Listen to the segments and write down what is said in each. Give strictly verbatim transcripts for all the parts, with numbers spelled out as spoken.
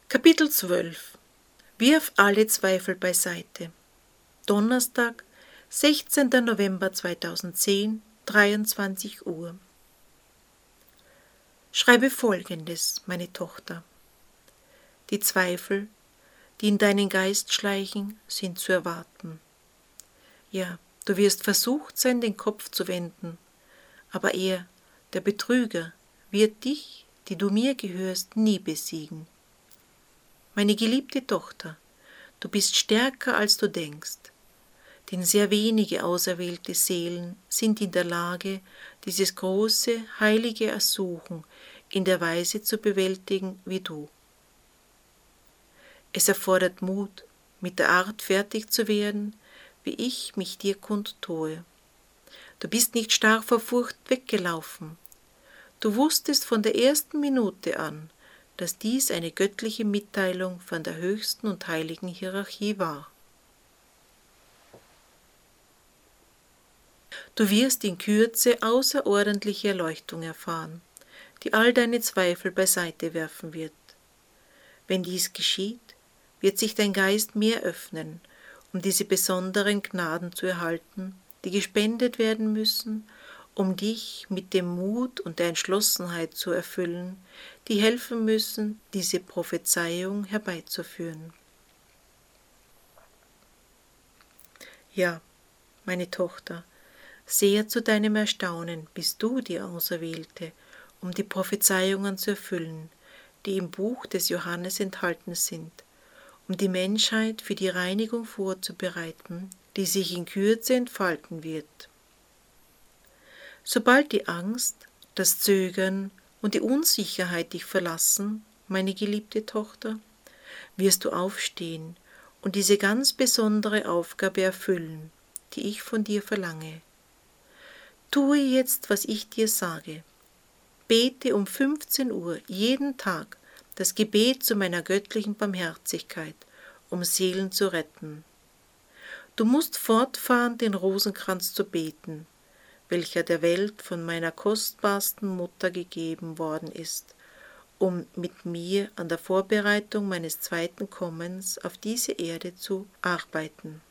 Kapitel zwölf. Wirf alle Zweifel beiseite. Donnerstag, sechzehnter November zweitausendzehn, dreiundzwanzig Uhr. Schreibe Folgendes, meine Tochter. Die Zweifel, die in deinen Geist schleichen, sind zu erwarten. Ja, du wirst versucht sein, den Kopf zu wenden, aber er, der Betrüger, wird dich, die du mir gehörst, nie besiegen. Meine geliebte Tochter, du bist stärker, als du denkst, denn sehr wenige auserwählte Seelen sind in der Lage, dieses große, heilige Ersuchen in der Weise zu bewältigen wie du. Es erfordert Mut, mit der Art fertig zu werden, wie ich mich dir kundtue. Du bist nicht starr vor Furcht weggelaufen. Du wusstest von der ersten Minute an, dass dies eine göttliche Mitteilung von der höchsten und heiligen Hierarchie war. Du wirst in Kürze außerordentliche Erleuchtung erfahren, die all deine Zweifel beiseite werfen wird. Wenn dies geschieht, wird sich dein Geist mehr öffnen, um diese besonderen Gnaden zu erhalten, die gespendet werden müssen, um dich mit dem Mut und der Entschlossenheit zu erfüllen, die helfen müssen, diese Prophezeiung herbeizuführen. Ja, meine Tochter, sehr zu deinem Erstaunen bist du die Auserwählte, um die Prophezeiungen zu erfüllen, die im Buch des Johannes enthalten sind, um die Menschheit für die Reinigung vorzubereiten, die sich in Kürze entfalten wird. Sobald die Angst, das Zögern und die Unsicherheit dich verlassen, meine geliebte Tochter, wirst du aufstehen und diese ganz besondere Aufgabe erfüllen, die ich von dir verlange. Tue jetzt, was ich dir sage. Bete um fünfzehn Uhr jeden Tag das Gebet zu meiner göttlichen Barmherzigkeit, um Seelen zu retten. Du musst fortfahren, den Rosenkranz zu beten, welcher der Welt von meiner kostbarsten Mutter gegeben worden ist, um mit mir an der Vorbereitung meines zweiten Kommens auf diese Erde zu arbeiten.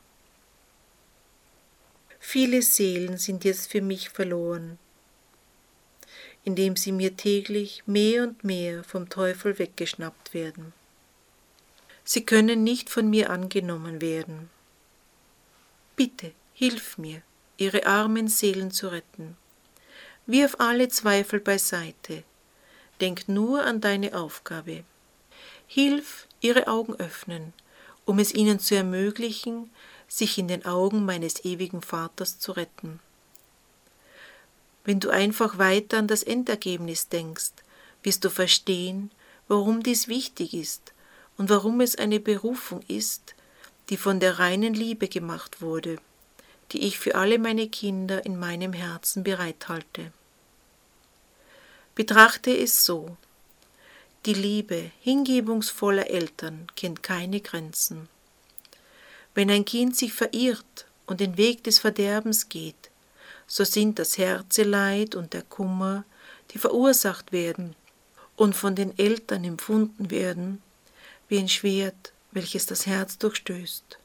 Viele Seelen sind jetzt für mich verloren, indem sie mir täglich mehr und mehr vom Teufel weggeschnappt werden. Sie können nicht von mir angenommen werden. Bitte, hilf mir, ihre armen Seelen zu retten. Wirf alle Zweifel beiseite. Denk nur an deine Aufgabe. Hilf, ihre Augen öffnen, um es ihnen zu ermöglichen, sich in den Augen meines ewigen Vaters zu retten. Wenn du einfach weiter an das Endergebnis denkst, wirst du verstehen, warum dies wichtig ist und warum es eine Berufung ist, die von der reinen Liebe gemacht wurde, die ich für alle meine Kinder in meinem Herzen bereithalte. Betrachte es so: Die Liebe hingebungsvoller Eltern kennt keine Grenzen. Wenn ein Kind sich verirrt und den Weg des Verderbens geht, so sind das Herzeleid und der Kummer, die verursacht werden und von den Eltern empfunden werden, wie ein Schwert, welches das Herz durchstößt.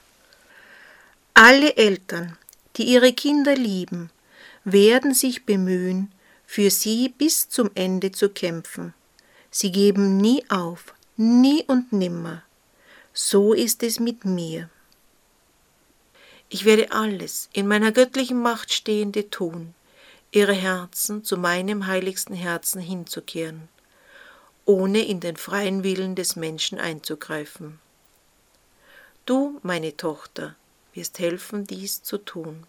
Alle Eltern, die ihre Kinder lieben, werden sich bemühen, für sie bis zum Ende zu kämpfen. Sie geben nie auf, nie und nimmer. So ist es mit mir. Ich werde alles in meiner göttlichen Macht Stehende tun, ihre Herzen zu meinem heiligsten Herzen hinzukehren, ohne in den freien Willen des Menschen einzugreifen. Du, meine Tochter, wirst helfen, dies zu tun.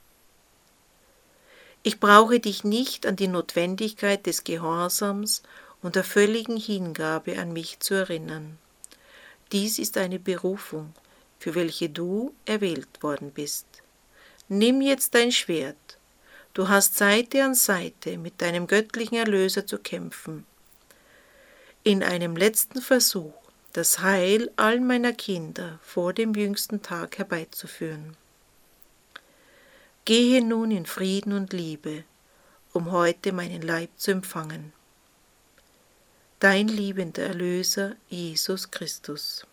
Ich brauche dich nicht an die Notwendigkeit des Gehorsams und der völligen Hingabe an mich zu erinnern. Dies ist eine Berufung, für welche du erwählt worden bist. Nimm jetzt dein Schwert. Du hast Seite an Seite mit deinem göttlichen Erlöser zu kämpfen. In einem letzten Versuch, das Heil all meiner Kinder vor dem jüngsten Tag herbeizuführen. Gehe nun in Frieden und Liebe, um heute meinen Leib zu empfangen. dein liebender Erlöser Jesus Christus.